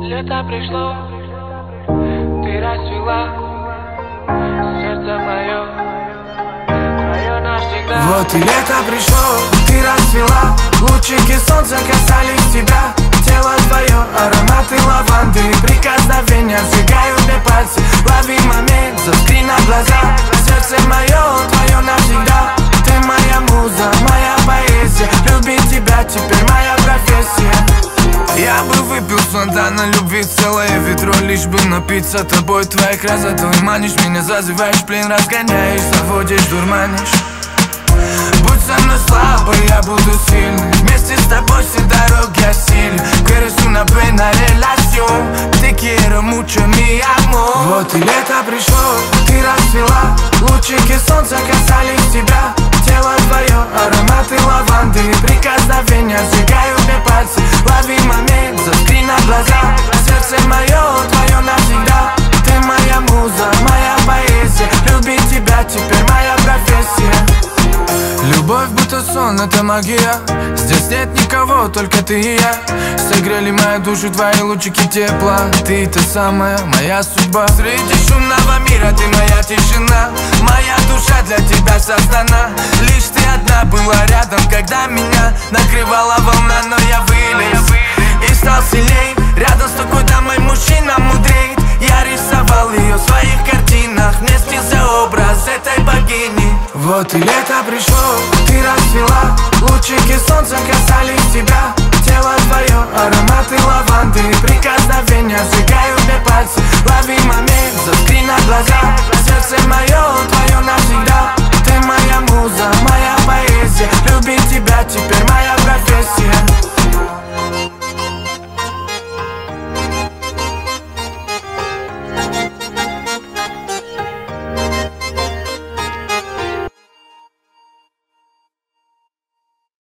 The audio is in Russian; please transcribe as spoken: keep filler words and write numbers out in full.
Лето пришло, ты расцвела, сердце мое, твое навсегда. Вот и лето пришло, ты расцвела, лучики солнца касались тебя. Тело твое, ароматы лаванды, прикосновения сжигают мне пальцы. Лови момент, заскри на глаза. Сердце мое, твое навсегда. Ты моя муза, моя поэзия. Любить тебя теперь моя профессия. Я бы выпил с фонтана любви целое ведро, лишь бы напиться тобой, твоей красотой. Манишь меня, зазываешь в плен, разгоняешь, заводишь, дурманишь. Будь со мной слабый, я буду сильный. Вместе с тобой все дороги осилим. Quieres una buena relación, te quiero mucho, mi amor. Вот и лето пришло, ты расцвела, лучики солнца касались тебя. Тело твое, ароматы лаванды, прикосновения сжигают мне пальцы. Лови момент, заскри на глаза. Сердце мое, твое навсегда. Ты моя муза, моя поэзия. Любить тебя теперь моя профессия. Любовь будто сон, это магия. Здесь нет никого, только ты и я. Согрели мою душу твои лучики тепла. Ты та самая, моя судьба. Среди шумного мира ты моя тишина. Моя душа для тебя создана. Лишь ты одна была рядом, когда меня накрывала волна. Но я вылез и стал сильней. Рядом с такой дамой мужчина мудрей. Я рисовал ее в своих картинах. Мне снился образ этой богини. Вот и лето пришло, ты расцвела, лучики солнца касались тебя. Тело твое, ароматы лаванды,